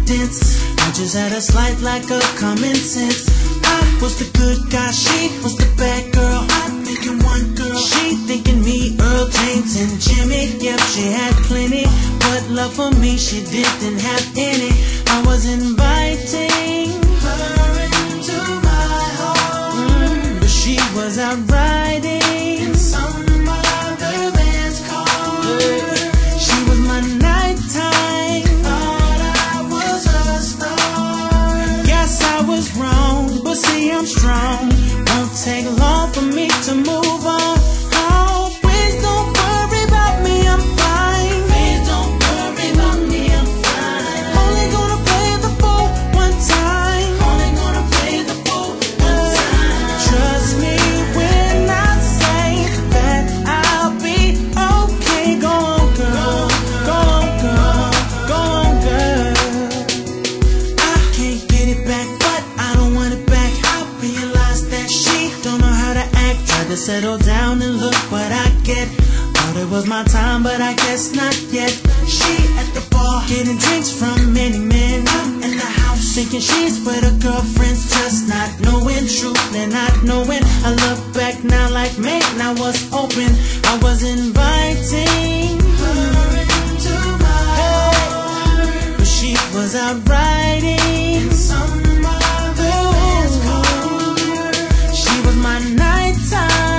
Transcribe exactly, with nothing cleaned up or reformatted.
confidence. I just had a slight lack of common sense. I was the good guy, she was the bad girl. I'm thinking one girl, she thinking me, Earl James and Jimmy. Yep, she had plenty, but love for me she didn't have any. I was inviting her into my home, mm, but she was out riding in some other man's car. Yeah. She was my nighttime, thought I was a star. Guess I was wrong, but see I'm strong. Won't take long for me to move on. Oh, please don't worry about me, I'm fine. Please don't worry about me, I'm fine. Only gonna play the fool one time. Only gonna play the fool one time. Trust me when I say that I'll be okay. Go on, girl. Go on, girl. Go on, girl. I can't get it back, but I don't want it back. I realized that she don't know how to act. Tried to settle down and look what I get. Thought it was my time, but I guess not yet. She at the bar, getting drinks from many men. I'm in the house, thinking she's with her girlfriends, just not knowing truth and not knowing. I look back now like, man, I was open. I was inviting her into my heart, but she was out riding in some other man's car. She was my nighttime.